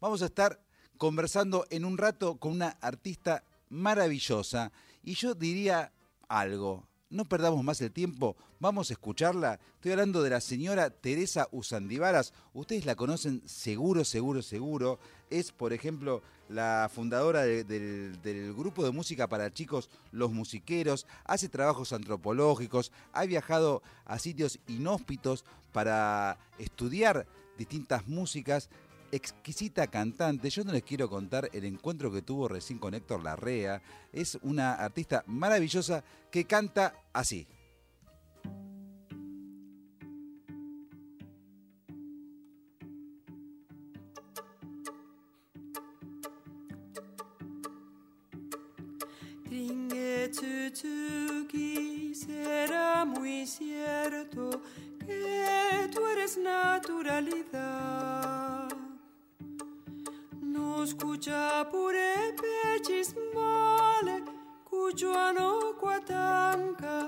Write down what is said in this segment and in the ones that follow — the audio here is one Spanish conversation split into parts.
vamos a estar conversando en un rato con una artista maravillosa. Y yo diría algo, no perdamos más el tiempo, vamos a escucharla. Estoy hablando de la señora Teresa Uzandivaras. Ustedes la conocen seguro. Es, por ejemplo, la fundadora del grupo de música para chicos Los Musiqueros. Hace trabajos antropológicos, ha viajado a sitios inhóspitos para estudiar distintas músicas. Exquisita cantante. Yo no les quiero contar el encuentro que tuvo recién con Héctor Larrea. Es una artista maravillosa que canta así. Tringuetsuki, será muy cierto que tú eres naturalidad. No escucha pure pechismale, cuchuano cuatanca,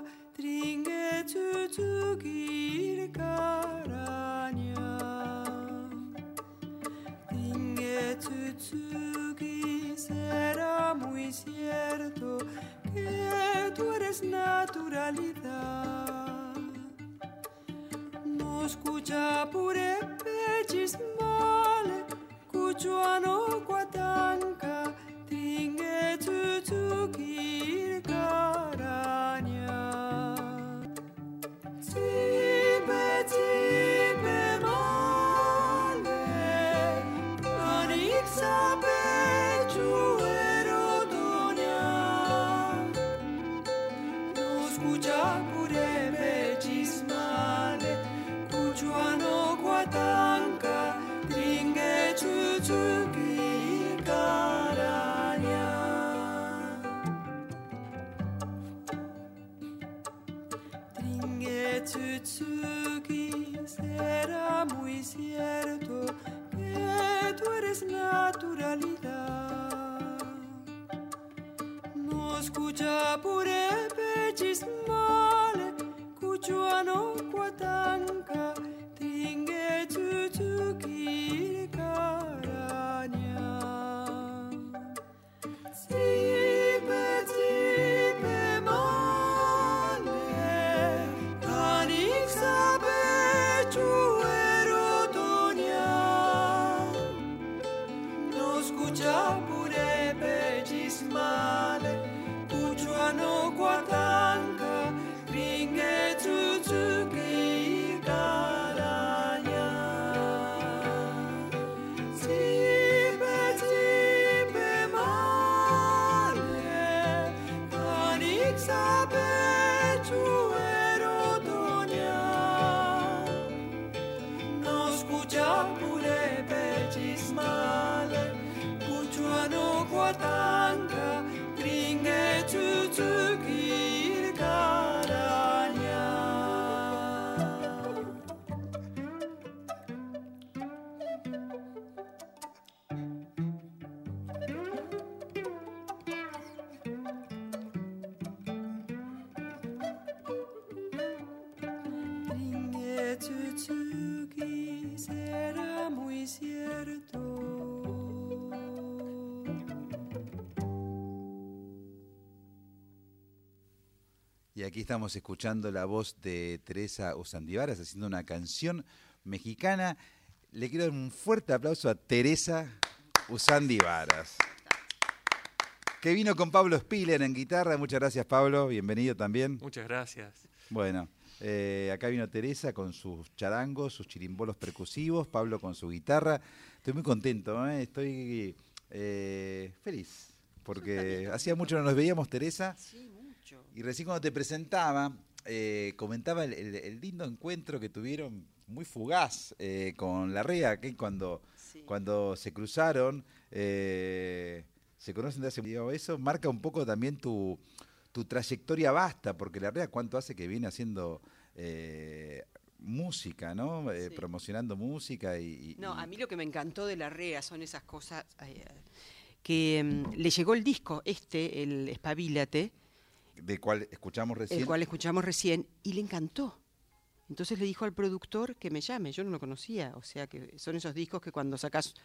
tringuetsuki caraña. Tringuetsuki, será muy cierto que tú eres naturalidad. No escucha pure pechismale, cuchuano cuatanca, tringuetsuki caraña. Zipe male, anik sabe chuero doña. No escucha pure pechismale, cuchuano cuatanca, tringuetsuki caraña. Tringuetsuki, será muy cierto que tú eres naturalidad. No escucha pure pechismale, cuchuano cuatanca, tringuetsuki caraña. Zipe male, anik sabe chuero doña. No escucha pure pechismale, cuchuano cuatanca, tringuetsuki caraña. Zipe male, anik sabe chuero doña. No escucha pure pechismale, cuchuano cuatanca, tringuetsuki caraña. Tringuetsuki, será muy cierto. Y aquí estamos escuchando la voz de Teresa Uzandivaras haciendo una canción mexicana. Le quiero dar un fuerte aplauso a Teresa Uzandivaras, que vino con Pablo Spiller en guitarra. Muchas gracias, Pablo. Bienvenido también. Muchas gracias. Bueno, acá vino Teresa con sus charangos, sus chirimbolos percusivos, Pablo con su guitarra. Estoy muy contento, estoy feliz, porque hacía mucho no nos veíamos, Teresa. Sí, mucho. Y recién cuando te presentaba, comentaba el lindo encuentro que tuvieron, muy fugaz, con Larrea, que cuando se cruzaron, se conocen de hace tiempo. Eso marca un poco también tu trayectoria vasta, porque Larrea, ¿cuánto hace que viene haciendo música, ¿no? Sí. Promocionando música No, a mí lo que me encantó de Larrea son esas cosas que le llegó el disco, el Espabilate, del cual escuchamos recién. el cual escuchamos recién, y le encantó. Entonces le dijo al productor que me llame, yo no lo conocía, o sea que son esos discos que cuando sacas,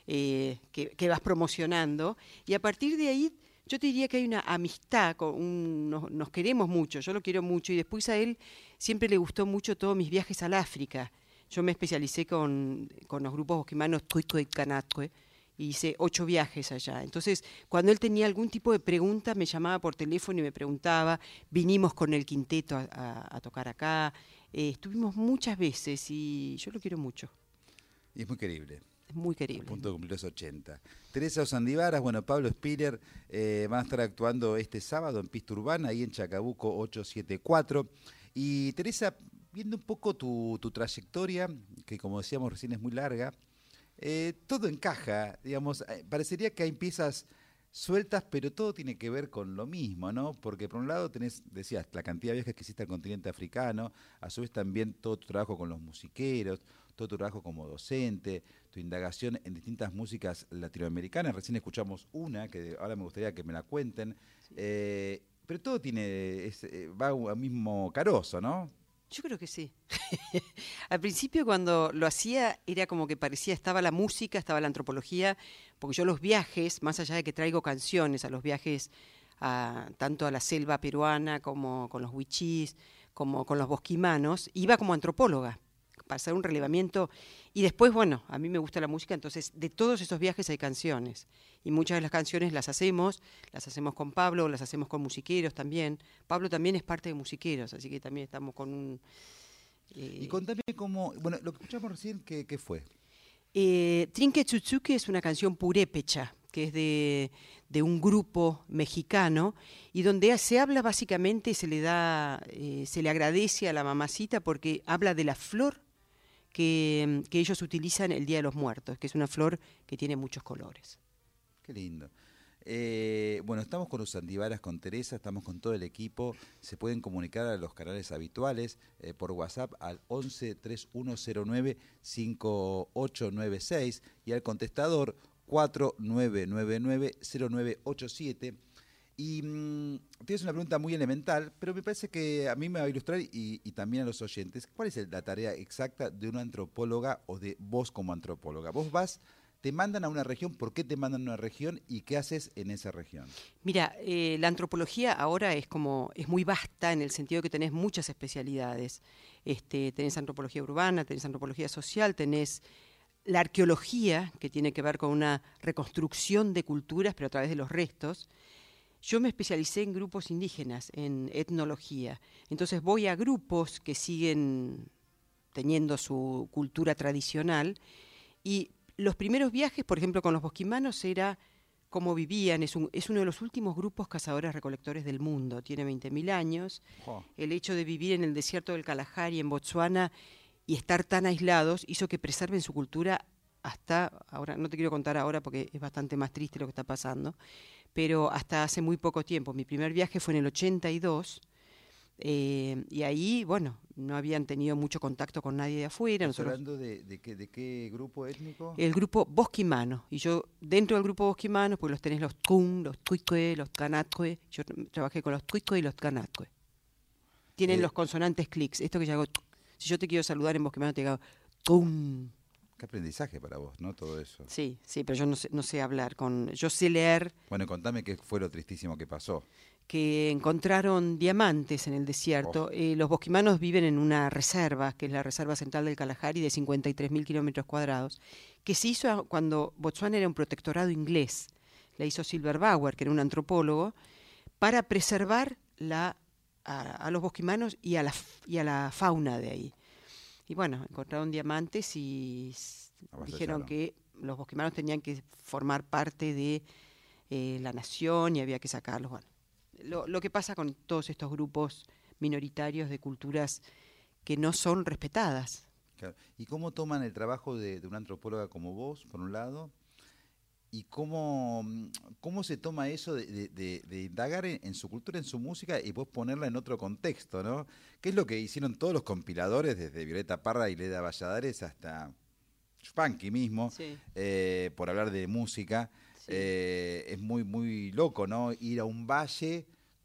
que vas promocionando, y a partir de ahí yo te diría que hay una amistad, nos queremos mucho, yo lo quiero mucho, y después a él siempre le gustó mucho todos mis viajes al África. Yo me especialicé con los grupos bosquimanos Tuitue y Canatue, y hice 8 viajes allá. Entonces, cuando él tenía algún tipo de pregunta, me llamaba por teléfono y me preguntaba, vinimos con el quinteto a tocar acá, estuvimos muchas veces y yo lo quiero mucho. Y es muy querible. Es muy querible. A punto de cumplir los 80. Teresa Osandivaras, bueno, Pablo Spiller van a estar actuando este sábado en Pista Urbana, ahí en Chacabuco 874. Y Teresa, viendo un poco tu trayectoria, que como decíamos recién es muy larga, todo encaja, digamos, parecería que hay piezas sueltas, pero todo tiene que ver con lo mismo, ¿no? Porque por un lado tenés, decías, la cantidad de viajes que hiciste al continente africano, a su vez también todo tu trabajo con los musiqueros, todo tu trabajo como docente, tu indagación en distintas músicas latinoamericanas. Recién escuchamos una, que ahora me gustaría que me la cuenten, pero todo tiene va al mismo carozo, ¿no? Yo creo que sí. Al principio cuando lo hacía era como que parecía, estaba la música, estaba la antropología, porque yo los viajes, más allá de que traigo canciones a los viajes, tanto a la selva peruana como con los huichís, como con los bosquimanos, iba como antropóloga para hacer un relevamiento. Y después, bueno, a mí me gusta la música, entonces de todos esos viajes hay canciones. Y muchas de las canciones las hacemos con Pablo, las hacemos con musiqueros también. Pablo también es parte de musiqueros, así que también estamos con un... Y contame cómo, bueno, lo que escuchamos recién, ¿qué fue? Trinque Tsutsuki es una canción purépecha, que es de un grupo mexicano, y donde se habla básicamente, se le agradece a la mamacita porque habla de la flor que ellos utilizan el Día de los Muertos, que es una flor que tiene muchos colores. Qué lindo. Bueno, estamos con Osandivaras, con Teresa, estamos con todo el equipo. Se pueden comunicar a los canales habituales por WhatsApp al 11 3109 5896 y al contestador 4999 0987. Y tienes una pregunta muy elemental, pero me parece que a mí me va a ilustrar y también a los oyentes. ¿Cuál es la tarea exacta de una antropóloga o de vos como antropóloga? Vos vas, te mandan a una región, ¿por qué te mandan a una región y qué haces en esa región? Mira, la antropología ahora es muy vasta en el sentido que tenés muchas especialidades. Tenés antropología urbana, tenés antropología social, tenés la arqueología, que tiene que ver con una reconstrucción de culturas, pero a través de los restos. Yo me especialicé en grupos indígenas, en etnología. Entonces voy a grupos que siguen teniendo su cultura tradicional y los primeros viajes, por ejemplo, con los bosquimanos era cómo vivían. Es uno de los últimos grupos cazadores-recolectores del mundo. Tiene 20.000 años. Oh. El hecho de vivir en el desierto del Kalahari, en Botsuana, y estar tan aislados, hizo que preserven su cultura hasta, ahora no te quiero contar ahora porque es bastante más triste lo que está pasando, pero hasta hace muy poco tiempo. Mi primer viaje fue en el 82, y ahí, bueno, no habían tenido mucho contacto con nadie de afuera. ¿Estás hablando de qué grupo étnico? El grupo bosquimano, y yo dentro del grupo bosquimano, pues los tenés los Tkun, los Tuitue, los Canatue, yo trabajé con los Tuitue y los Canatue. Tienen los consonantes clics, esto que yo hago, si yo te quiero saludar en bosquimano te digo Tkun. Qué aprendizaje para vos, ¿no? Todo eso. Sí, pero yo no sé hablar, yo sé leer. Bueno, contame qué fue lo tristísimo que pasó. Que encontraron diamantes en el desierto. Los bosquimanos viven en una reserva, que es la Reserva Central del Kalahari, de 53.000 kilómetros cuadrados, que se hizo cuando Botsuana era un protectorado inglés. La hizo Silver Bauer, que era un antropólogo, para preservar a los bosquimanos y a la fauna de ahí. Y bueno, encontraron diamantes y dijeron que los bosquimanos tenían que formar parte de la nación y había que sacarlos. Bueno, lo que pasa con todos estos grupos minoritarios de culturas que no son respetadas. Claro. ¿Y cómo toman el trabajo de una antropóloga como vos, por un lado? ¿Y cómo se toma eso de indagar en su cultura, en su música y vos ponerla en otro contexto, ¿no? ¿Qué es lo que hicieron todos los compiladores, desde Violeta Parra y Leda Valladares hasta Spanky mismo, Sí. Por hablar de música? Sí. Es muy, muy loco, ¿no? Ir a un valle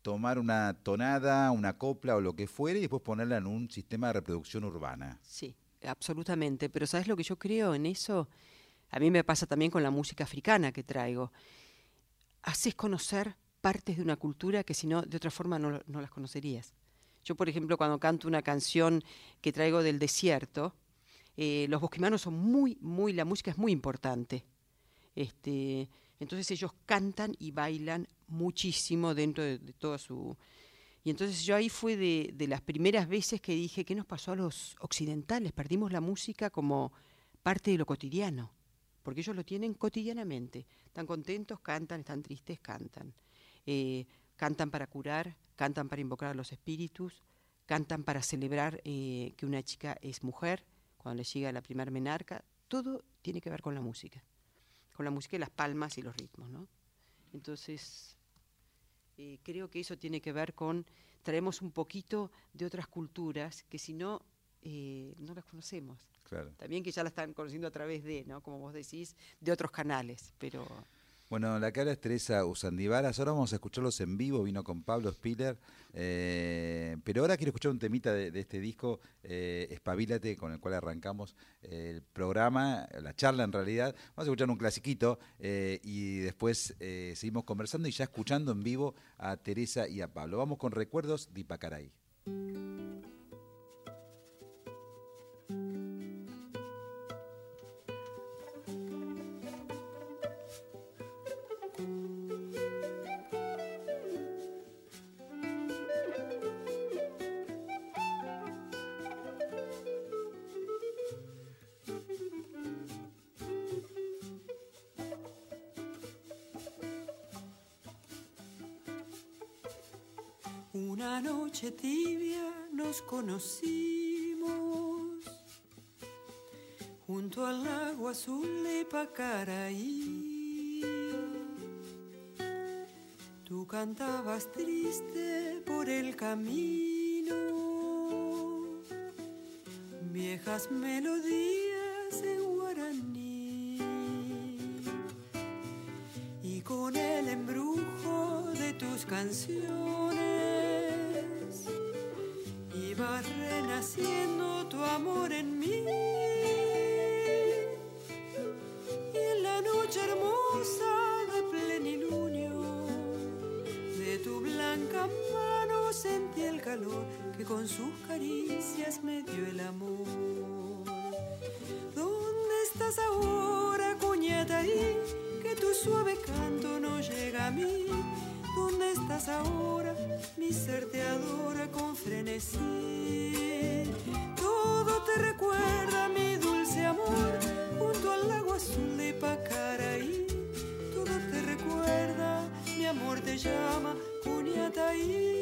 tomar una tonada, una copla o lo que fuere y después ponerla en un sistema de reproducción urbana. Sí, absolutamente. Pero ¿sabes lo que yo creo en eso? A mí me pasa también con la música africana que traigo. Haces conocer partes de una cultura que si no, de otra forma no las conocerías. Yo, por ejemplo, cuando canto una canción que traigo del desierto, los bosquimanos son la música es muy importante. Entonces ellos cantan y bailan muchísimo dentro de toda su... Y entonces yo ahí fue de las primeras veces que dije, ¿qué nos pasó a los occidentales? Perdimos la música como parte de lo cotidiano, porque ellos lo tienen cotidianamente. Están contentos, cantan, están tristes, cantan. Cantan para curar, cantan para invocar a los espíritus, cantan para celebrar que una chica es mujer, cuando le llega la primer menarca. Todo tiene que ver con la música y las palmas y los ritmos, ¿no? Entonces, creo que eso tiene que ver con, traemos un poquito de otras culturas que si no, no las conocemos. Claro. También que ya la están conociendo a través de, ¿no? Como vos decís, de otros canales, pero... Bueno, la que habla es Teresa Usandivaras. Ahora vamos a escucharlos en vivo. Vino con Pablo Spiller. Pero ahora quiero escuchar un temita de este disco, Espabilate, con el cual arrancamos el programa, la charla en realidad. Vamos a escuchar un clasiquito y después seguimos conversando y ya escuchando en vivo a Teresa y a Pablo. Vamos con Recuerdos de Ipacaraí. Una noche tibia nos conocimos junto al lago azul de Ipacaraí. Tú cantabas triste por el camino, viejas melodías en guaraní, y con el embrujo de tus canciones iba renaciendo tu amor en mí. Y en la noche hermosa de plenilunio de tu blanca mano sentí el calor que con sus caricias me dio el amor. ¿Dónde estás ahora, Cuñataí? Que tu suave canto no llega a mí. ¿Dónde estás ahora? Mi ser te adora con frenesí. Todo te recuerda mi dulce amor junto al lago azul de Ipacaraí. Todo te recuerda, mi amor te llama, Cuñataí.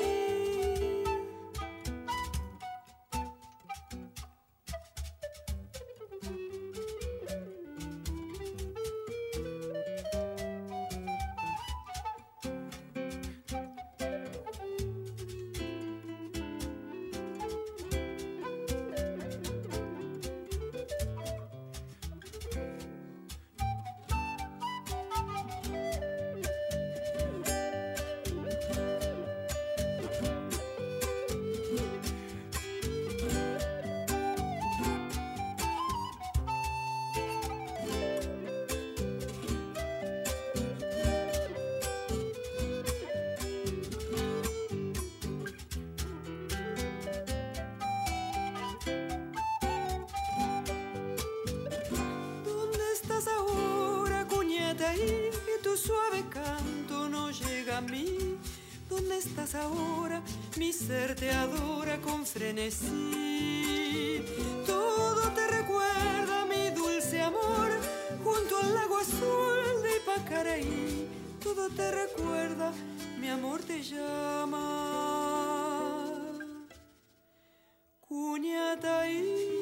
Tu suave canto no llega a mí. ¿Dónde estás ahora? Mi ser te adora con frenesí. Todo te recuerda mi dulce amor junto al lago azul de Ipacaraí. Todo te recuerda, mi amor te llama, Cuñataí.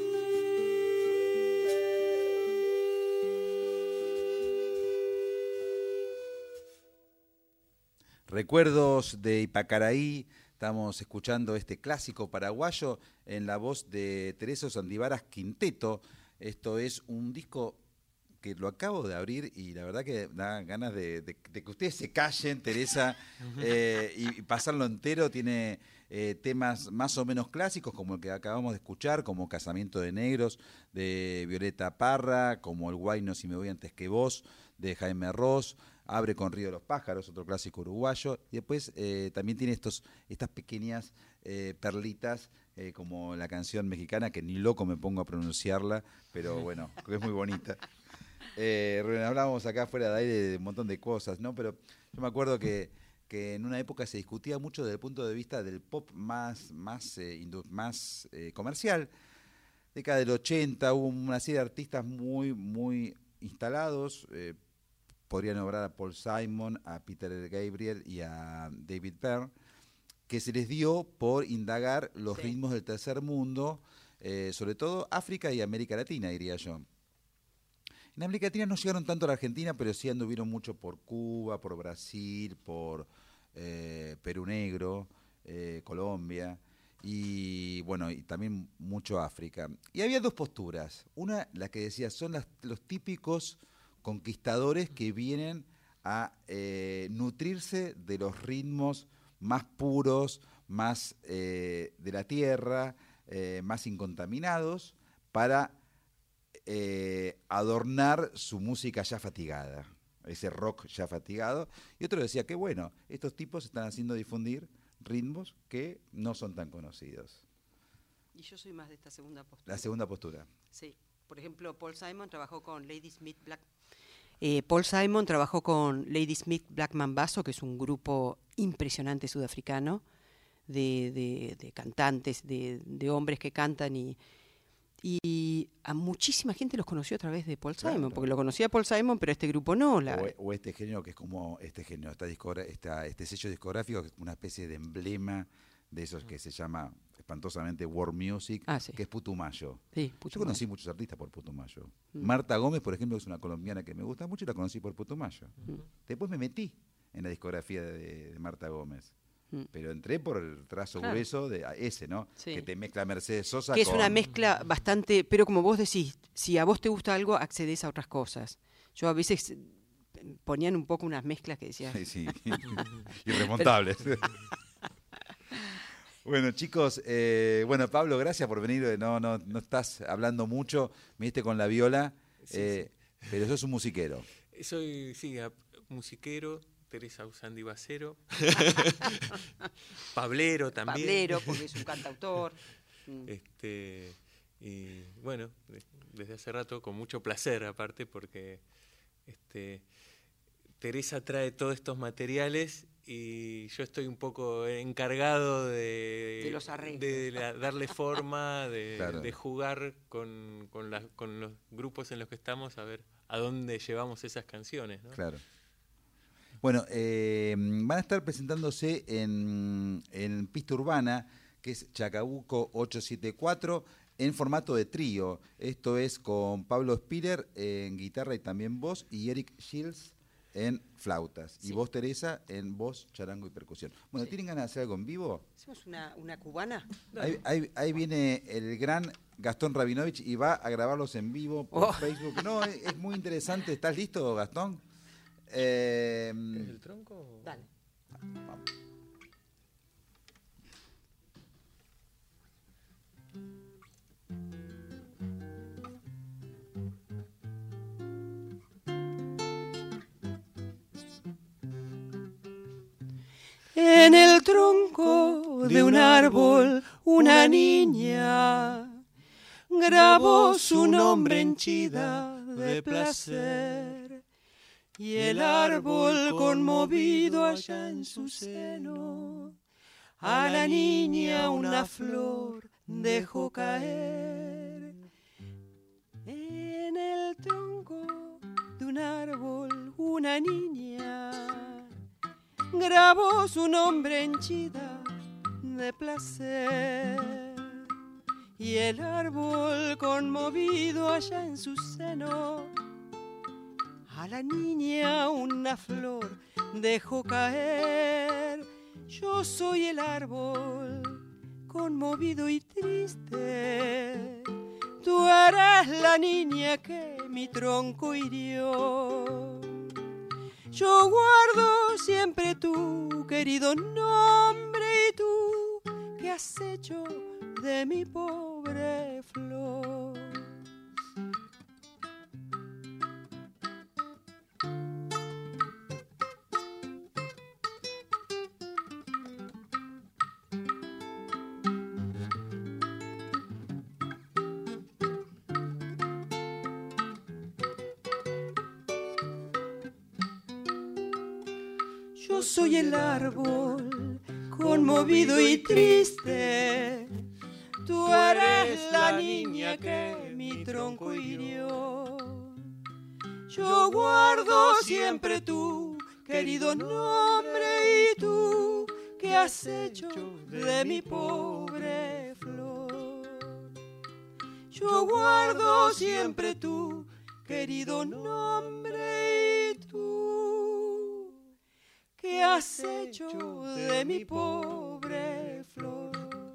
Recuerdos de Ipacaraí, estamos escuchando este clásico paraguayo en la voz de Teresa Usandivaras Quinteto. Esto es un disco que lo acabo de abrir y la verdad que da ganas de que ustedes se callen, Teresa, y pasarlo entero. Tiene temas más o menos clásicos, como el que acabamos de escuchar, como Casamiento de Negros, de Violeta Parra, como El Guayno si me voy antes que vos, de Jaime Ross, Abre con Río de los Pájaros, otro clásico uruguayo, y después también tiene estas pequeñas perlitas, como la canción mexicana, que ni loco me pongo a pronunciarla, pero bueno, es muy bonita. Hablábamos acá fuera de aire de un montón de cosas, ¿no? Pero yo me acuerdo que en una época se discutía mucho desde el punto de vista del pop más comercial. Década del 80 hubo una serie de artistas muy, muy instalados. Podría nombrar a Paul Simon, a Peter Gabriel y a David Byrne, que se les dio por indagar los ritmos del tercer mundo, sobre todo África y América Latina, diría yo. En América Latina no llegaron tanto a la Argentina, pero sí anduvieron mucho por Cuba, por Brasil, por Perú Negro, Colombia, y bueno, y también mucho África. Y había dos posturas. Una, la que decía, son los típicos conquistadores que vienen a nutrirse de los ritmos más puros, más de la tierra, más incontaminados, para adornar su música ya fatigada, ese rock ya fatigado. Y otro decía que bueno, estos tipos están haciendo difundir ritmos que no son tan conocidos. Y yo soy más de esta segunda postura. La segunda postura. Sí. Por ejemplo, Paul Simon trabajó con Ladysmith Black Mambazo, que es un grupo impresionante sudafricano de cantantes, de hombres que cantan, y a muchísima gente los conoció a través de Paul Simon, claro, porque lo conocía Paul Simon, pero este grupo no. O este género que es como este género, este sello discográfico, que es una especie de emblema de esos que se llama espantosamente world music, que es Putumayo. Sí, Yo conocí muchos artistas por Putumayo. Marta Gómez, por ejemplo, es una colombiana que me gusta mucho y la conocí por Putumayo. Después me metí en la discografía de Marta Gómez. Pero entré por el trazo grueso de ese, ¿no? Sí. Que te mezcla Mercedes Sosa que es una mezcla bastante, pero como vos decís, si a vos te gusta algo, accedes a otras cosas. Yo a veces ponían un poco unas mezclas que decía... Sí, irremontables. Bueno, chicos, Pablo, gracias por venir. No estás hablando mucho, me diste con la viola, pero sos un musiquero. Soy, musiquero. Teresa Usandi Bacero, Pablero también. Pablero, porque es un cantautor. Y bueno, desde hace rato con mucho placer, aparte, porque Teresa trae todos estos materiales y yo estoy un poco encargado de los arreglos, de darle forma, de jugar con los grupos en los que estamos, a ver a dónde llevamos esas canciones, ¿no? Claro. Bueno, van a estar presentándose en Pista Urbana, que es Chacabuco 874, en formato de trío. Esto es con Pablo Spiller en guitarra y también voz, y Eric Shields en flautas. Sí. Y vos, Teresa, en voz, charango y percusión. Bueno, ¿tienen ganas de hacer algo en vivo? ¿Hacemos una cubana? Ahí viene el gran Gastón Rabinovich y va a grabarlos en vivo por Facebook. No, es muy interesante. ¿Estás listo, Gastón? ¿Es el tronco? Dale. Vamos. En el tronco de un árbol una niña grabó su nombre henchida de placer. Y el árbol conmovido allá en su seno, a la niña una flor dejó caer. En el tronco de un árbol una niña grabó su nombre henchida de placer. Y el árbol conmovido allá en su seno, a la niña una flor dejó caer. Yo soy el árbol conmovido y triste, Tú eres la niña que mi tronco hirió. Yo guardo siempre tu querido nombre y tú, ¿qué has hecho de mi pobre flor? Yo soy el árbol conmovido y triste. Tú eres la niña que mi tronco hirió. Yo guardo siempre tu querido nombre y tú, ¿qué has hecho de mi pobre flor? Yo guardo siempre tu querido nombre y tú, ¿qué has hecho de mi pobre flor?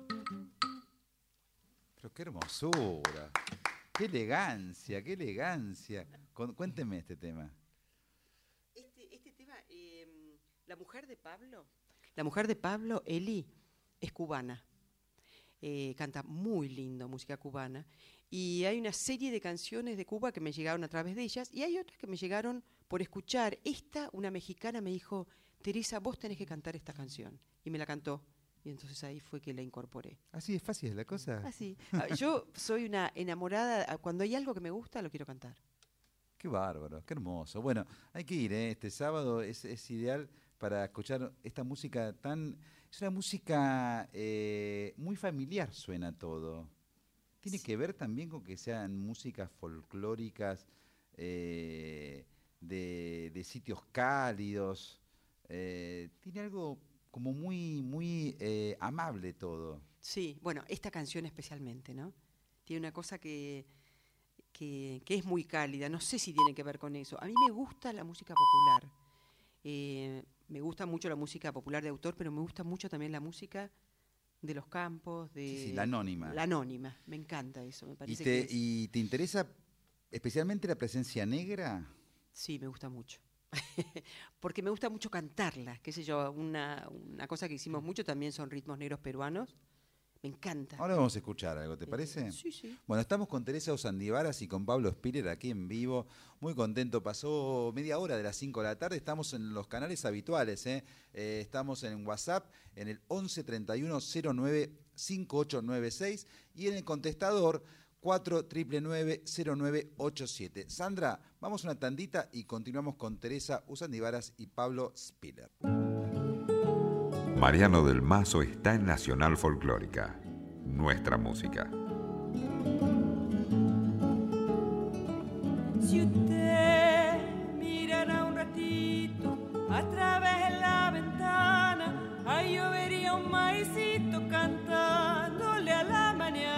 Pero qué hermosura, qué elegancia, qué elegancia. Cuénteme este tema. Este tema, la mujer de Pablo, Eli, es cubana. Canta muy lindo música cubana. Y hay una serie de canciones de Cuba que me llegaron a través de ellas, y hay otras que me llegaron por escuchar. Una mexicana me dijo: Teresa, vos tenés que cantar esta canción. Y me la cantó. Y entonces ahí fue que la incorporé. ¿Así es fácil la cosa? Así. Yo soy una enamorada. Cuando hay algo que me gusta, lo quiero cantar. Qué bárbaro, qué hermoso. Bueno, hay que ir, este sábado es ideal para escuchar esta música tan... Es una música muy familiar, suena todo. ¿Tiene que ver también con que sean músicas folclóricas de sitios cálidos? Tiene algo como muy amable todo. Sí, bueno, esta canción especialmente, ¿no? Tiene una cosa que es muy cálida. No sé si tiene que ver con eso. A mí me gusta la música popular. Me gusta mucho la música popular de autor, pero me gusta mucho también la música de los campos, Sí, la anónima. La anónima, me encanta eso, me parece ¿Y te interesa especialmente la presencia negra? Sí, me gusta mucho. Porque me gusta mucho cantarla, qué sé yo, una cosa que hicimos mucho también son ritmos negros peruanos. Me encanta. Ahora vamos a escuchar algo, ¿te parece? Sí, sí. Bueno, estamos con Teresa Usandívaras y con Pablo Spiller aquí en vivo. Muy contento. Pasó media hora de las 5 de la tarde. Estamos en los canales habituales. Estamos en WhatsApp en el 11 31 09 5896 y en el contestador 499 0987. Sandra, vamos a una tandita y continuamos con Teresa Usandívaras y Pablo Spiller. Mariano del Mazo está en Nacional Folclórica, nuestra música. Si usted mirara un ratito a través de la ventana, ahí yo vería un maicito cantándole a la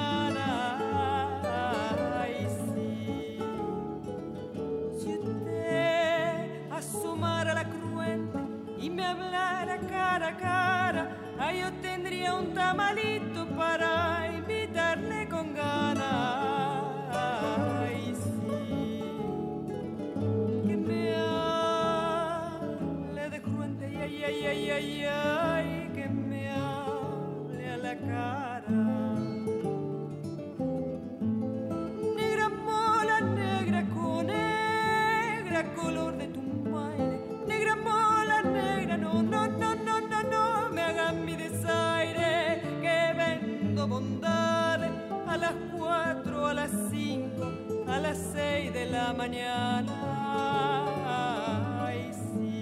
mañana. Ay, sí. Si usted asomara la cruenta y me hablara cara a cara, ahí yo tendría un tamalito para invitarle con ganas. Ay, sí. Que me hable de cruenta, ay, ay, ay, ay, ay, que me hable a la cara. Negra mola, negra con negra color de tu baile. Negra mola, negra, no, no, no, no, no, no me hagan mi desaire, que vendo bondades a las 4, a las 5, a las 6 de la mañana. Ay, sí.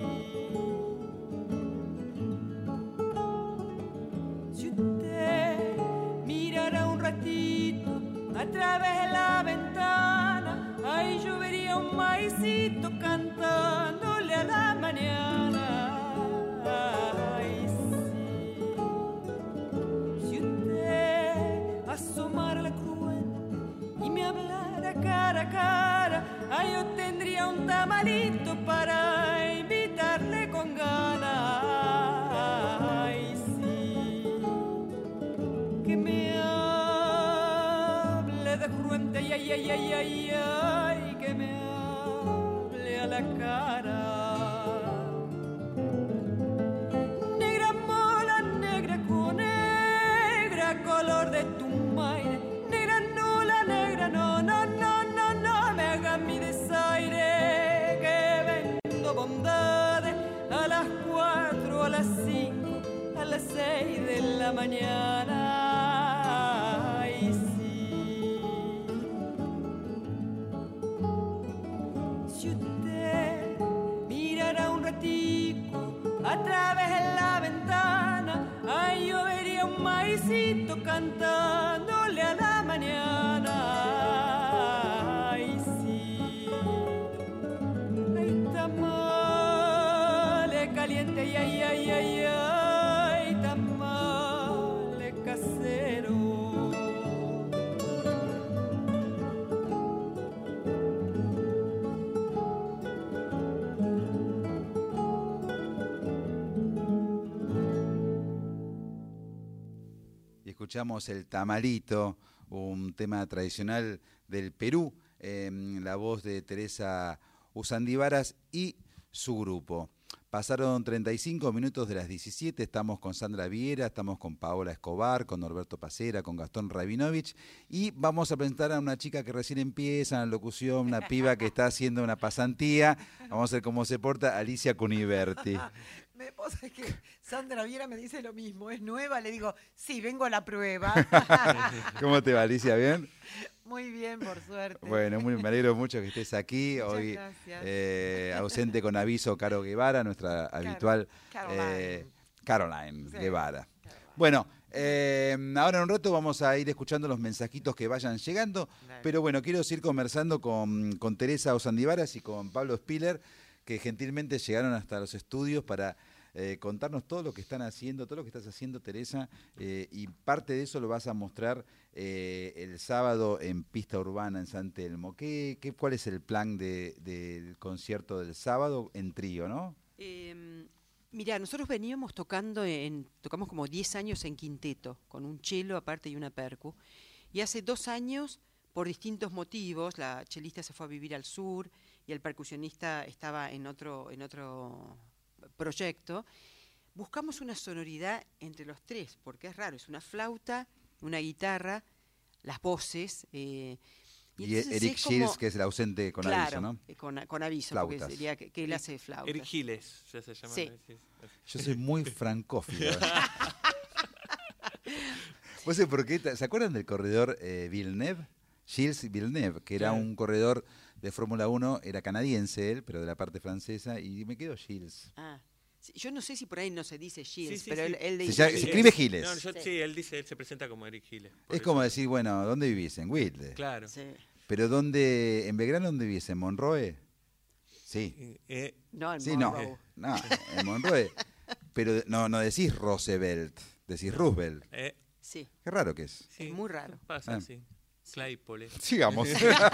Si usted mirara un ratito a través de la ventana, ahí yo vería un maicito cantándole a la mañana. Ay, sí. Si usted asomara la cruenta y me hablara cara a cara, ahí yo tendría un tamalito para invitarle con ganas. Ay, sí. Que me hable de cruenta, ay, ay, ay, ay, que me hable a la cara. Negra mola, negra con negra, color de tu maire. Negra nula, negra, no, no, no, no, no me haga mi desaire, que vendo bondades a las 4, a las 5, a las 6 de la mañana. Ay, sí. Si usted mirara un ratico a través de la ventana, ay, yo vería un maicito cantándole a la mañana. Ay, sí. Ay, tamale caliente, ay, ay, ay, ay, ay, tamale casero. Y escuchamos el tamalito, un tema tradicional del Perú, la voz de Teresa Usandivaras y su grupo. Pasaron 35 minutos de las 17, estamos con Sandra Viera, estamos con Paola Escobar, con Norberto Pacera, con Gastón Rabinovich, y vamos a presentar a una chica que recién empieza en la locución, una piba que está haciendo una pasantía. Vamos a ver cómo se porta Alicia Cuniverti. Me pasa que Sandra Viera me dice lo mismo, es nueva, le digo, sí, vengo a la prueba. ¿Cómo te va, Alicia? ¿Bien? Muy bien, por suerte. Bueno, me alegro mucho que estés aquí. Muchas hoy gracias. Ausente con aviso Caro Guevara, nuestra habitual Caroline Sí. Guevara. Caroline. Bueno, ahora en un rato vamos a ir escuchando los mensajitos que vayan llegando, Dale. pero bueno, quiero seguir conversando con Teresa Usandivaras y con Pablo Spiller, que gentilmente llegaron hasta los estudios para contarnos todo lo que están haciendo, todo lo que estás haciendo, Teresa, y parte de eso lo vas a mostrar el sábado en Pista Urbana en San Telmo. ¿Cuál es el plan del concierto del sábado en trío, no? Mirá, nosotros veníamos tocamos como 10 años en quinteto, con un cello aparte y una percu, y hace 2 años, por distintos motivos, la chelista se fue a vivir al sur y el percusionista estaba en otro proyecto, buscamos una sonoridad entre los tres, porque es raro, es una flauta, una guitarra, las voces. Y entonces Eric es como- Shields, que es el ausente con claro, aviso, ¿no? con aviso, Flautas. porque sería que él hace flauta. Eric Giles, ya se llama. Sí. Yo soy muy francófilo. ¿Vos sabés por qué? ¿Se acuerdan del corredor Villeneuve? Gilles Villeneuve, que era un corredor de Fórmula 1, era canadiense él, pero de la parte francesa, y me quedo Gilles. Ah, sí, yo no sé si por ahí no se dice Gilles, Sí, sí, pero sí. él Se dice escribe Giles. No, Sí. sí, él se presenta como Eric Giles. por Es eso. como decir, bueno, ¿dónde vivís? En Wilde. Claro. Sí. Pero ¿dónde, en Belgrano, dónde vivís? ¿En Monroe? Sí. No, en Sí, no. Monroe. No, en Monroe. Pero no decís Roosevelt, decís Roosevelt. Sí, Qué raro que es. es muy raro. Pasa, Ah. sí. Claypole. Sigamos.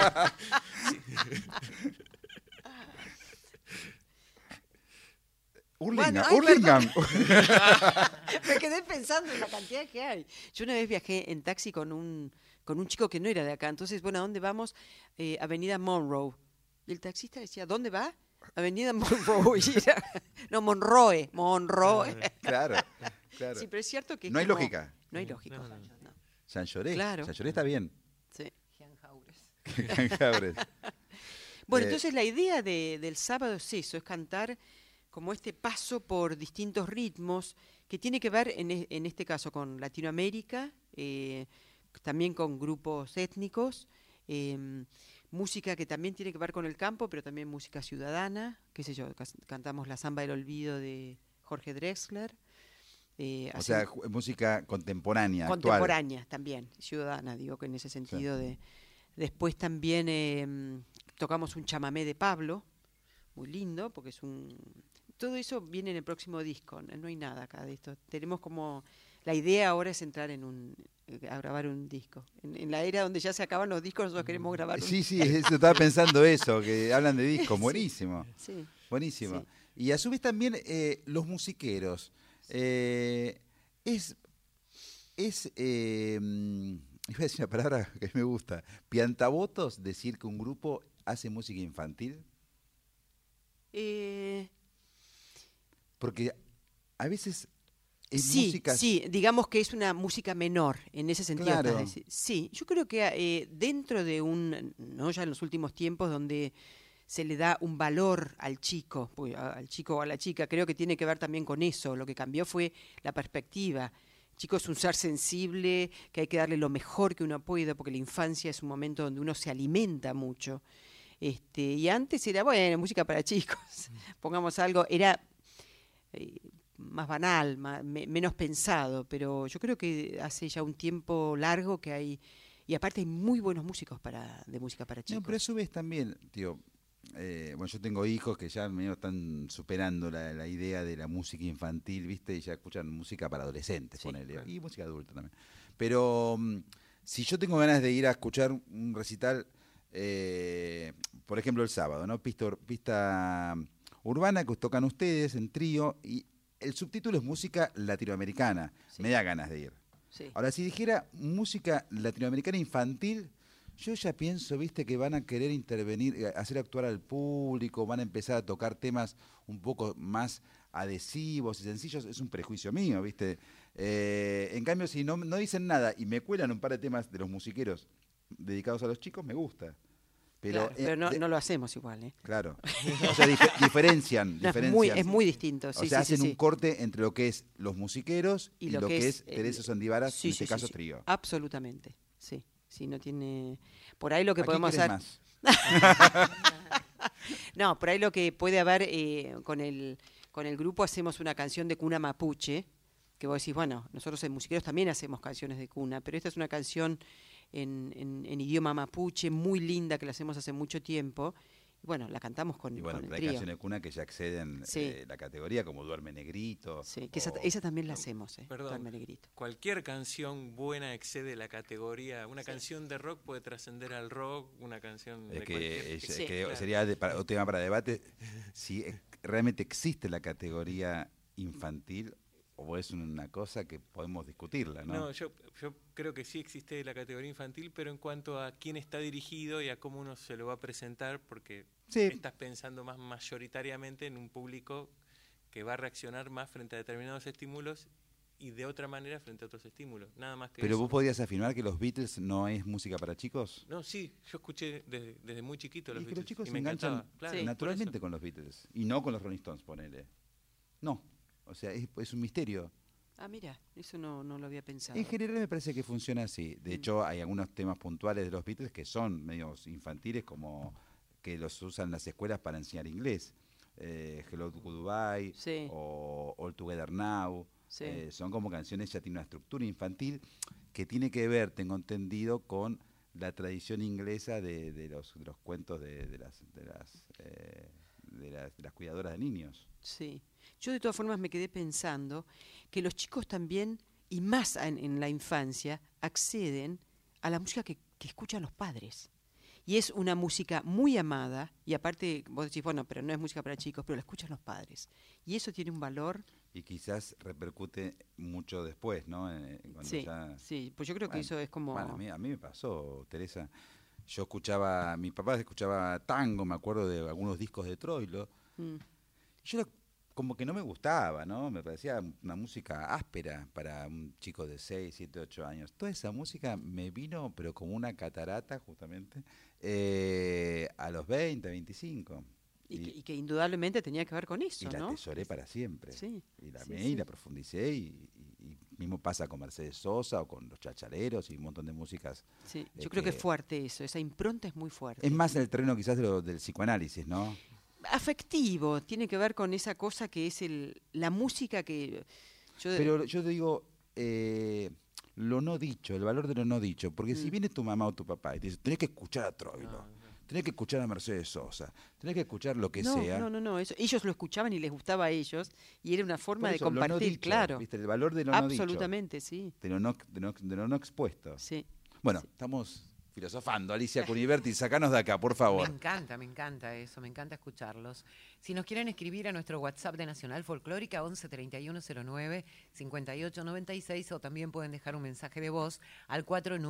Bueno, Hurlingham. Me quedé pensando en la cantidad que hay. Yo una vez viajé en taxi con un chico que no era de acá. Entonces, bueno, ¿a dónde vamos? Avenida Monroe. Y el taxista decía, ¿dónde va? Avenida Monroe. Y era- no, Monroe. Claro, claro. Sí, pero es cierto que es No hay como- lógica. No hay lógica. No. No. San Lloré. Claro. San Lloré está bien. Sí. Jean Jaures. Cabres. Bueno, Eh, entonces la idea del sábado es eso, es cantar como este paso por distintos ritmos que tiene que ver en este caso con Latinoamérica, también con grupos étnicos, música que también tiene que ver con el campo, pero también música ciudadana, qué sé yo, cantamos La Zamba del Olvido de Jorge Drexler. O así- sea, música contemporánea, actual. contemporánea también, ciudadana, digo que en ese sentido de... Después también tocamos un chamamé de Pablo, muy lindo, porque es un... Todo eso viene en el próximo disco, no hay nada acá de esto. Tenemos como... La idea ahora es entrar a grabar un disco. En la era donde ya se acaban los discos, nosotros queremos grabar un Sí, eso, estaba pensando eso, que hablan de discos, buenísimo. Sí. Buenísimo. Sí. Y a su vez también los musiqueros. iba a decir una palabra que me gusta, piantabotos decir que un grupo hace música infantil. Porque a veces es música... Sí, digamos que es una música menor, en ese sentido. Claro. Sí, yo creo que dentro de no ya en los últimos tiempos, donde se le da un valor al chico o a la chica, creo que tiene que ver también con eso. Lo que cambió fue la perspectiva. El chico es un ser sensible, que hay que darle lo mejor que uno pueda, porque la infancia es un momento donde uno se alimenta mucho. Y antes era, bueno, música para chicos, pongamos algo, era más banal, menos pensado, pero yo creo que hace ya un tiempo largo que hay, y aparte hay muy buenos músicos de música para chicos. No, pero a su vez también, tío, bueno, yo tengo hijos que ya medio están superando la idea de la música infantil, ¿viste? Y ya escuchan música para adolescentes, Sí, ponele, claro. y música adulta también. Pero si yo tengo ganas de ir a escuchar un recital, por ejemplo el sábado, ¿no? Pista urbana que tocan ustedes en trío, y el subtítulo es música latinoamericana, Sí. me da ganas de ir. Sí. Ahora, si dijera música latinoamericana infantil, yo ya pienso, viste, que van a querer intervenir, hacer actuar al público, van a empezar a tocar temas un poco más adhesivos y sencillos. Es un prejuicio mío, viste. En cambio, si no dicen nada y me cuelan un par de temas de los musiqueros dedicados a los chicos, me gusta. Pero, Claro, pero no lo hacemos igual, ¿eh? Claro. O sea, diferencian. No, diferencian. es muy distinto. O Sí, sea, sí, hacen sí. un corte entre lo que es los musiqueros y lo que es el- Teresa Sandivaras, sí, en este sí, caso sí. trío. Absolutamente, sí. Sí, no tiene... Por ahí lo que ¿A quién podemos querés hacer... más? No, por ahí lo que puede haber con el grupo hacemos una canción de cuna mapuche, que vos decís, bueno, nosotros en Musiqueros también hacemos canciones de cuna, pero esta es una canción en idioma mapuche, muy linda, que la hacemos hace mucho tiempo. Y bueno, la cantamos con, Y bueno, con el pero hay trío. canciones de cuna que ya exceden Sí. la categoría, como Duerme Negrito. Sí, que o- esa también la hacemos, Perdón. Duerme Negrito. Cualquier canción buena excede la categoría. Una canción de rock puede trascender al rock, una canción de Es que, cualquier... es Sí. que Claro. sería un tema para debate si realmente existe la categoría infantil o es una cosa que podemos discutirla, ¿no? No, yo creo que sí existe la categoría infantil, pero en cuanto a quién está dirigido y a cómo uno se lo va a presentar, porque Sí. estás pensando más mayoritariamente en un público que va a reaccionar más frente a determinados estímulos y de otra manera frente a otros estímulos. Nada más que Pero eso. vos podrías afirmar que los Beatles no es música para chicos. No, sí, yo escuché desde muy chiquito los Y que los Beatles chicos y se me enganchan encantaba. Claro, por naturalmente eso. con los Beatles y no con los Rolling Stones, ponele. No, o sea, es un misterio. Ah, mira, eso no lo había pensado. En general me parece que funciona así. De hecho, hay algunos temas puntuales de los Beatles que son medios infantiles, como que los usan las escuelas para enseñar inglés. Hello to Goodbye Sí. o All Together Now. Sí. Son como canciones, ya tienen una estructura infantil que tiene que ver, tengo entendido, con la tradición inglesa de los cuentos de las cuidadoras de niños. Sí. Yo de todas formas me quedé pensando que los chicos también, y más en la infancia, acceden a la música que escuchan los padres. Y es una música muy amada, y aparte vos decís, bueno, pero no es música para chicos, pero la escuchan los padres. Y eso tiene un valor. Y quizás repercute mucho después, ¿no? Cuando Sí, ya... sí, pues yo creo que Bueno, eso es como... Bueno, a mí me pasó, Teresa. Yo escuchaba, mi papá escuchaba tango, me acuerdo de algunos discos de Troilo. Mm, Yo como que no me gustaba, ¿no? Me parecía una música áspera para un chico de 6, 7, 8 años. Toda esa música me vino, pero como una catarata, justamente, a los 20, 25. y que indudablemente tenía que ver con eso, Y la ¿no? atesoré para siempre. Sí, Y la sí, amé sí. y la profundicé y mismo pasa con Mercedes Sosa o con los Chachaleros y un montón de músicas. Sí, yo creo que es fuerte eso, esa impronta es muy fuerte. Es más el terreno quizás del psicoanálisis, ¿no? Afectivo, tiene que ver con esa cosa que es la música que... Pero yo te digo, lo no dicho, el valor de lo no dicho, porque si Mm. viene tu mamá o tu papá y te dice, tenés que escuchar a Troilo, No. tenés que escuchar a Mercedes Sosa, tenés que escuchar lo que no, sea. no, eso, ellos lo escuchaban y les gustaba a ellos y era una Por forma de eso, lo no compartir, dicho, claro. ¿viste? El valor de lo no dicho, Absolutamente, sí. de lo no expuesto. Sí. Bueno, Sí. estamos filosofando. Alicia Cuniverti, sacanos de acá, por favor. Me encanta eso, me encanta escucharlos. Si nos quieren escribir a nuestro WhatsApp de Nacional Folclórica, 11 3109 5896, o también pueden dejar un mensaje de voz al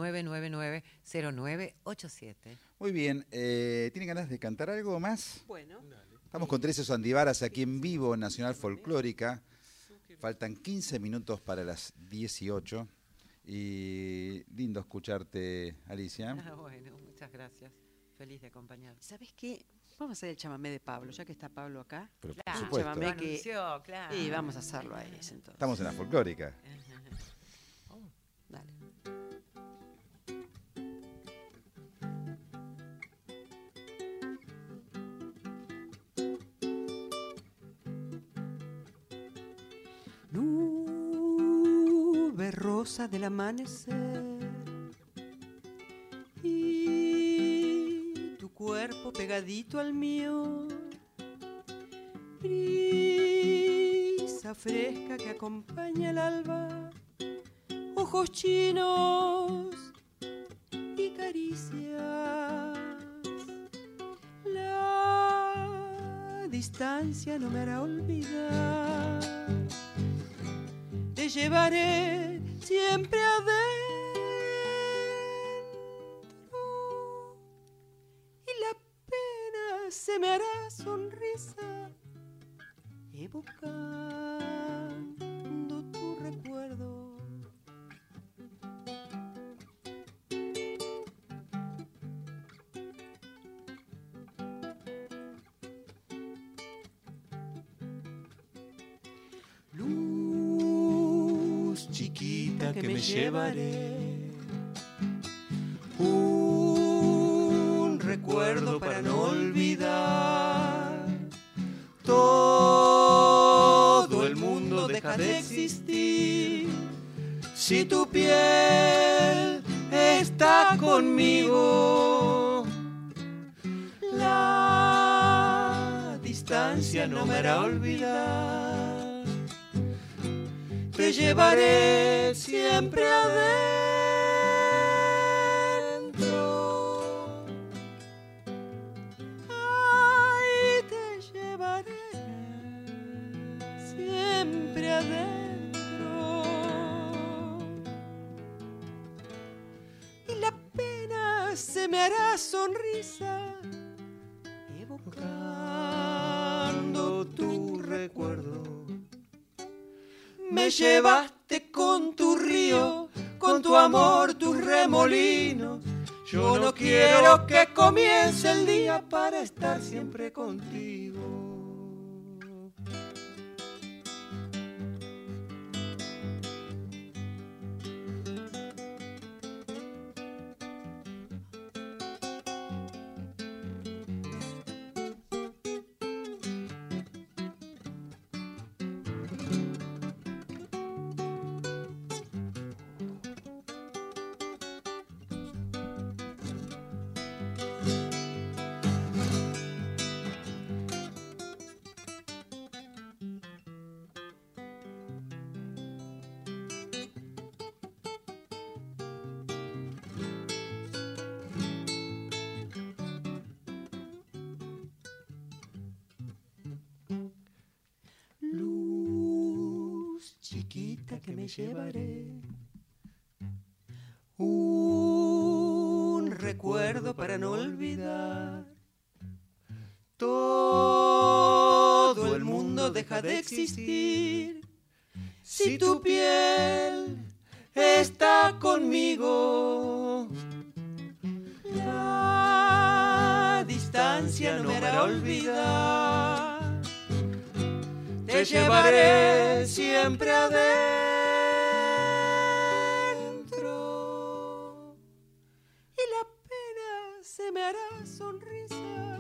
4999-0987. Muy bien, ¿tienen ganas de cantar algo más? Bueno. Estamos con Teresa Sandivaras aquí en vivo en Nacional Folclórica. Faltan 15 minutos para las 18. Y lindo escucharte, Alicia. Bueno, muchas gracias. Feliz de acompañar. ¿Sabes qué? Vamos a hacer el chamamé de Pablo, ya que está Pablo acá. Pero Claro, por supuesto. chamamé que... anunció, claro. Y vamos a hacerlo a ese entonces. Estamos en la folclórica. Dale. Nube rosa del amanecer y tu cuerpo pegadito al mío, brisa fresca que acompaña el alba, ojos chinos y caricias. La distancia no me hará olvidar. Te llevaré siempre adentro y la pena se me hará sonrisa, evocando tu recuerdo. Chiquita que me llevaré, un recuerdo para no olvidar. Todo el mundo deja de existir si tu piel está conmigo. La distancia no me hará olvidar. Te llevaré siempre adentro. Ay, te llevaré siempre adentro. Y la pena se me hará sonrisa, evocando tu recuerdo. Me llevaste con tu río, con tu amor, tus remolinos. Yo no quiero que comience el día para estar siempre contigo. Que me llevaré un recuerdo para no olvidar. Todo el mundo deja de existir si tu piel está conmigo. La distancia no me hará olvidar. Te llevaré siempre adentro y la pena se me hará sonrisa,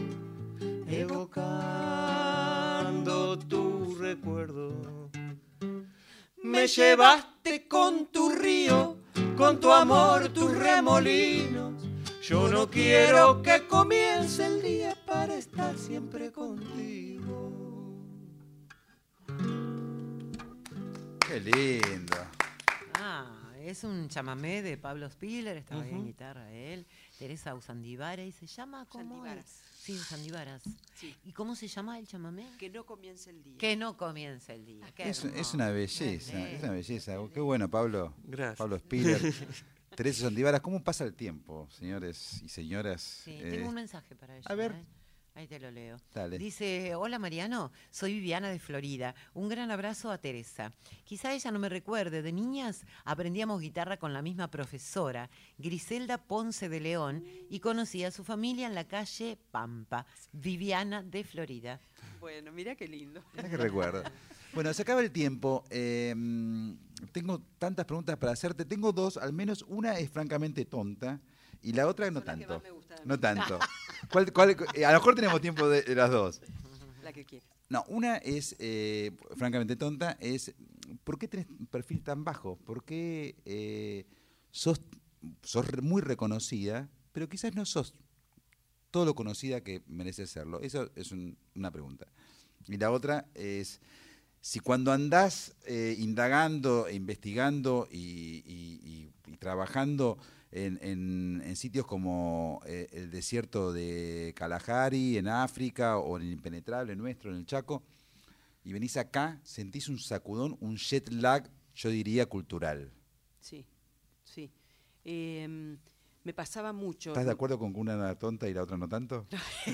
evocando tu recuerdo. Me llevaste con tu río, con tu amor, tus remolinos. Yo no quiero que comience el día para estar siempre contigo. Qué lindo. Es un chamamé de Pablo Spiller, estaba ahí en guitarra él. Teresa Usandivara, y se llama como... Sí, Usandívaras. Sí. ¿Y cómo se llama el chamamé? Que no comience el día. Que no comience el día. Es una belleza, es una belleza. Qué bueno, Pablo. Gracias. Pablo Spiller. Teresa Usandívaras, ¿cómo pasa el tiempo, señores y señoras? Sí, tengo un mensaje para ella. A ver. Ahí te lo leo. Dale. Dice, hola Mariano, soy Viviana de Florida. Un gran abrazo a Teresa. Quizá ella no me recuerde, de niñas aprendíamos guitarra con la misma profesora, Griselda Ponce de León, y conocí a su familia en la calle Pampa, Viviana de Florida. Bueno, mira qué lindo. Mira que recuerdo. Bueno, se acaba el tiempo. Tengo tantas preguntas para hacerte. Tengo dos, al menos una es francamente tonta. Y la otra no tanto. No tanto. A lo mejor tenemos tiempo de las dos. La que quieras. No, una es, francamente tonta, es ¿por qué tenés un perfil tan bajo? ¿Por qué sos muy reconocida, pero quizás no sos todo lo conocida que mereces serlo? Eso es una pregunta. Y la otra es, si cuando andás indagando, investigando y trabajando en sitios como el desierto de Kalahari, en África, o en el impenetrable nuestro, en el Chaco, y venís acá, sentís un sacudón, un jet lag, yo diría cultural. Sí, sí. Me pasaba mucho. ¿Estás de acuerdo con que una era tonta y la otra no tanto?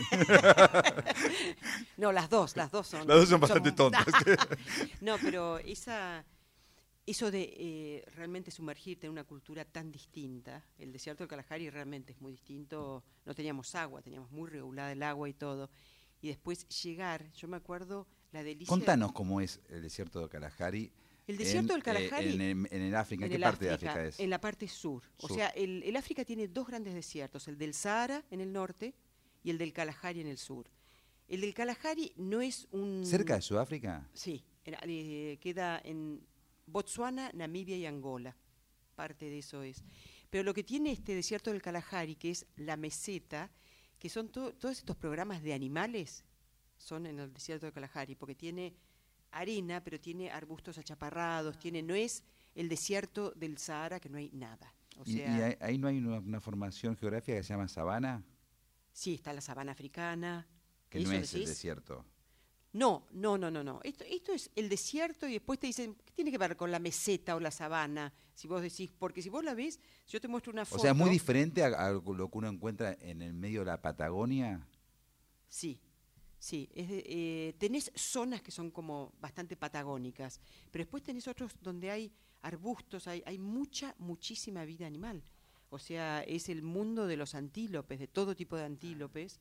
No, las dos son. Las dos son bastante tontas. No, pero eso de realmente sumergirte en una cultura tan distinta, el desierto del Kalahari realmente es muy distinto, no teníamos agua, teníamos muy regulada el agua y todo, y después llegar, yo me acuerdo la delicia... Contanos cómo es el desierto del Kalahari. El desierto del Kalahari... en el África, ¿en qué parte de África es? En la parte sur. O sea, el África tiene dos grandes desiertos, el del Sahara en el norte y el del Kalahari en el sur. El del Kalahari no es un... ¿Cerca de Sudáfrica? Sí, queda en Botsuana, Namibia y Angola. Parte de eso es. Pero lo que tiene este desierto del Kalahari, que es la meseta, que son todos estos programas de animales, son en el desierto del Kalahari, porque tiene arena, pero tiene arbustos achaparrados, no es el desierto del Sahara, que no hay nada. O sea, ¿Y ahí no hay una formación geográfica que se llama sabana? Sí, está la sabana africana. Que no es el desierto. No. Esto es el desierto y después te dicen, ¿qué tiene que ver con la meseta o la sabana? Si vos decís, porque si vos la ves, yo te muestro una foto. O sea, ¿es muy diferente a lo que uno encuentra en el medio de la Patagonia? Sí. Tenés zonas que son como bastante patagónicas, pero después tenés otros donde hay arbustos, hay muchísima vida animal. O sea, es el mundo de los antílopes, de todo tipo de antílopes,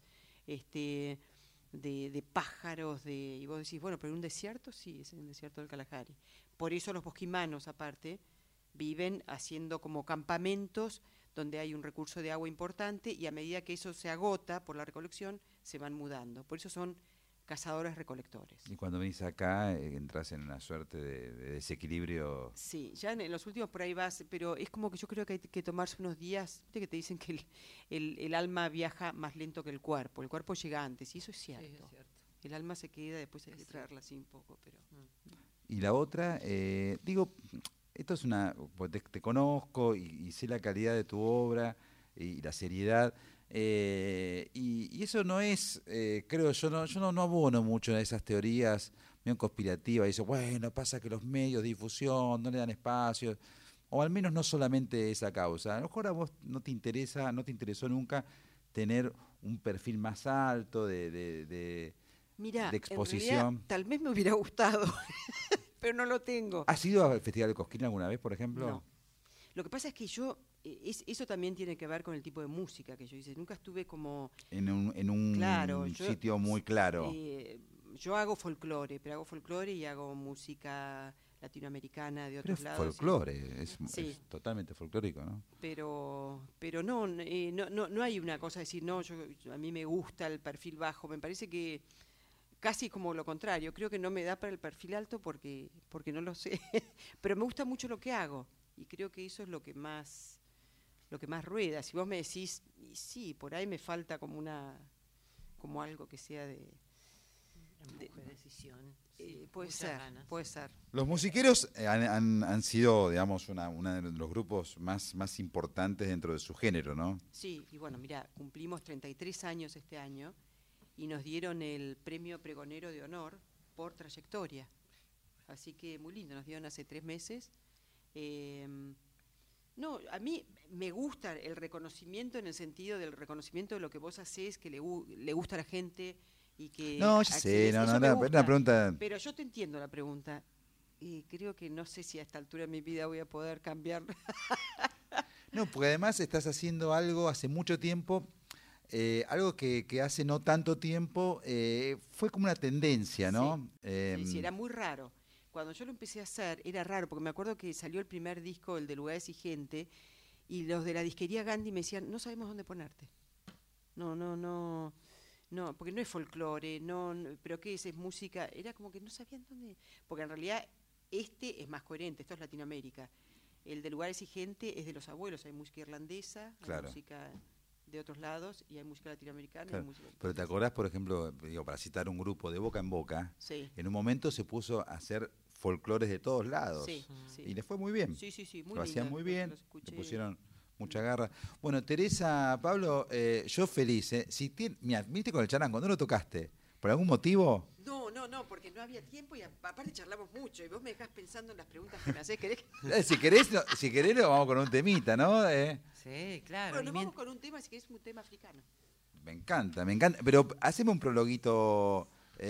de pájaros, y vos decís, bueno, pero en un desierto, sí, es en el desierto del Kalahari. Por eso los bosquimanos, aparte, viven haciendo como campamentos donde hay un recurso de agua importante, y a medida que eso se agota por la recolección, se van mudando. Por eso son cazadores-recolectores. Y cuando venís acá, entras en una suerte de desequilibrio. Sí, ya en los últimos por ahí vas, pero es como que yo creo que hay que tomarse unos días, viste que te dicen que el alma viaja más lento que el cuerpo llega antes, y eso es cierto. Sí, es cierto. El alma se queda, después hay que traerla así un poco, pero... Y la otra, esto es pues te conozco y sé la calidad de tu obra y la seriedad, y eso no es, creo yo no abono mucho a esas teorías medio conspirativas. Dice, bueno, pasa que los medios de difusión no le dan espacio, o al menos no solamente esa causa. A lo mejor a vos no te interesó nunca tener un perfil más alto de exposición. En realidad, tal vez me hubiera gustado, pero no lo tengo. ¿Has ido al Festival de Cosquín alguna vez, por ejemplo? No. Lo que pasa es que eso también tiene que ver con el tipo de música que yo hice. Nunca estuve como... En un sitio muy claro. Yo hago folclore, pero hago folclore y hago música latinoamericana de otros lados. Folclore, es totalmente folclórico, ¿no? Pero no hay una cosa de decir, no, a mí me gusta el perfil bajo. Me parece que casi como lo contrario. Creo que no me da para el perfil alto porque no lo sé. Pero me gusta mucho lo que hago. Y creo que eso es lo que más rueda. Si vos me decís, y sí, por ahí me falta como algo que sea decisión. Puede ser. Los musiqueros han sido, digamos, una de los grupos más importantes dentro de su género, ¿no? Sí, y bueno, mira, cumplimos 33 años este año y nos dieron el premio pregonero de honor por trayectoria. Así que muy lindo, nos dieron hace 3 meses. No, a mí me gusta el reconocimiento en el sentido del reconocimiento de lo que vos hacés, que le gusta a la gente y que... No, ya sé, una pregunta... Pero yo te entiendo la pregunta y creo que no sé si a esta altura de mi vida voy a poder cambiar. No, porque además estás haciendo algo hace mucho tiempo, algo que hace no tanto tiempo fue como una tendencia, ¿no? Sí, era muy raro. Cuando yo lo empecé a hacer, era raro, porque me acuerdo que salió el primer disco, el de Lugares y Gente, y los de la disquería Gandhi me decían, no sabemos dónde ponerte. No, porque no es folclore, no, pero ¿qué es? Es música. Era como que no sabían dónde, porque en realidad este es más coherente, esto es Latinoamérica. El de Lugares y Gente es de los abuelos, hay música irlandesa, claro, hay música de otros lados y hay música latinoamericana. Claro. Y música... Pero ¿te acordás, por ejemplo, digo, para citar un grupo de Boca en Boca, sí, en un momento se puso a hacer folclores de todos lados? Sí, sí. Y les fue muy bien. Sí, muy lo hacían muy bien, le pusieron mucha garra. Bueno, Teresa, Pablo, yo feliz. Si mira, viste con el charango, ¿no lo tocaste? ¿Por algún motivo? No, porque no había tiempo y aparte charlamos mucho y vos me dejás pensando en las preguntas que me hacés. Si querés, vamos con un temita, ¿no? Sí, claro. Bueno, vamos con un tema, si querés, un tema africano. Me encanta. Pero haceme un prologuito. Y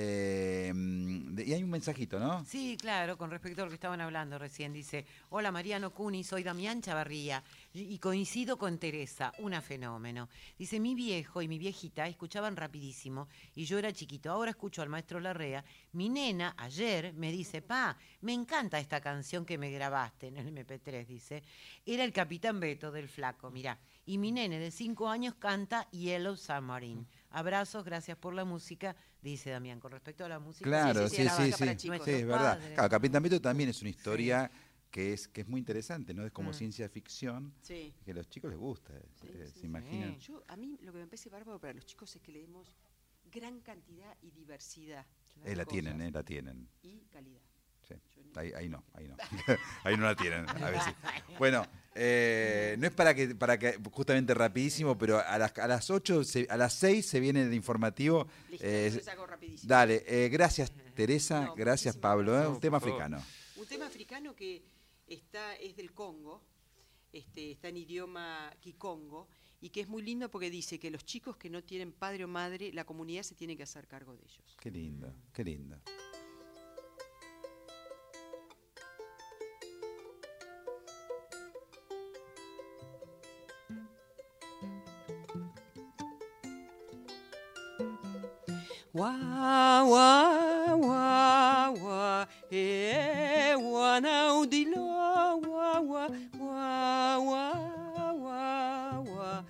hay un mensajito, ¿no? Sí, claro, con respecto a lo que estaban hablando recién. Dice, hola Mariano Cuni, soy Damián Chavarría y coincido con Teresa, una fenómeno. Dice, mi viejo y mi viejita escuchaban rapidísimo y yo era chiquito. Ahora escucho al maestro Larrea. Mi nena ayer me dice, pa, me encanta esta canción que me grabaste en el MP3, dice. Era el Capitán Beto del Flaco, mirá. Y mi nene de 5 años canta Yellow Submarine. Abrazos, gracias por la música, dice Damián. Con respecto a la música... Claro, sí, es verdad. Claro, Capitán Beto también es una historia que es muy interesante, ¿no? Es como ciencia ficción, que a los chicos les gusta, se imaginan. A mí lo que me parece bárbaro para los chicos es que le demos gran cantidad y diversidad. La tienen. Y calidad. Sí. Ahí no. Ahí no la tienen, a veces. Bueno, no es para que justamente rapidísimo, pero a las 8, a las 6 se viene el informativo. Listo, hago rapidísimo. Dale, gracias Teresa, gracias Pablo. Un tema africano. Un tema africano que es del Congo, está en idioma kikongo, y que es muy lindo porque dice que los chicos que no tienen padre o madre, la comunidad se tiene que hacer cargo de ellos. Qué lindo, qué lindo. Wa wa wa wa wana udilo wa wa wa wa wa wa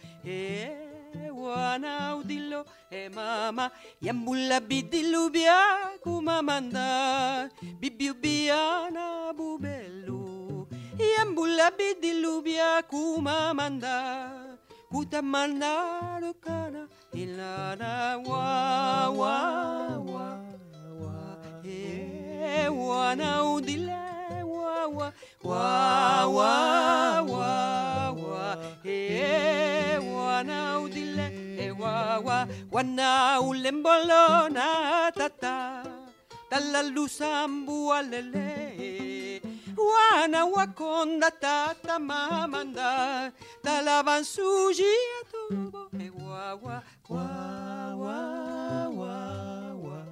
wana udilo mama yambula bidilu bia kumamanda bibiu biana bubelu yambula bidilu bia kumamanda kutamanda rokana ilana wa wa wa wa wana udile wa wa wa wa wa wa wana udile wa wa wana ulembolo na tata talalusambu alele wana wakonda tata mamanda talaban suji atubo wa wa wa wa wa wa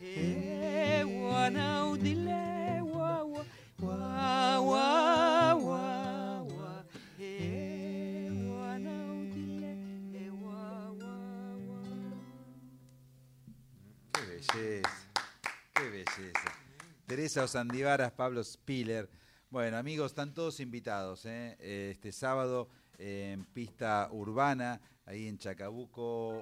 wana udile wa wa wa wa wa wa wana udile wa wa. Qué belleza. Teresa Osandivaras, Pablo Spiller. Bueno, amigos, están todos invitados, este sábado en Pista Urbana, ahí en Chacabuco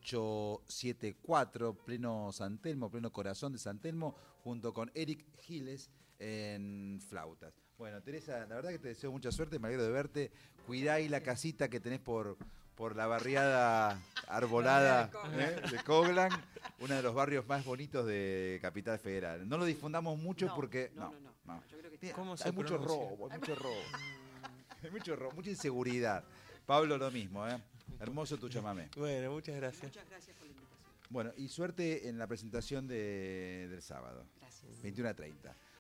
874, pleno San Telmo, pleno corazón de San Telmo, junto con Eric Giles en flautas. Bueno, Teresa, la verdad que te deseo mucha suerte, me alegro de verte. Cuidá ahí la casita que tenés por por la barriada arbolada de Coglan, uno de los barrios más bonitos de Capital Federal. No lo difundamos mucho porque... No. Yo creo que Hay mucho robo, hay mucho robo, mucha inseguridad. Pablo, lo mismo, hermoso tu chamamé. Bueno, muchas gracias. Muchas gracias por la invitación. Bueno, y suerte en la presentación del sábado. Gracias. 21:30.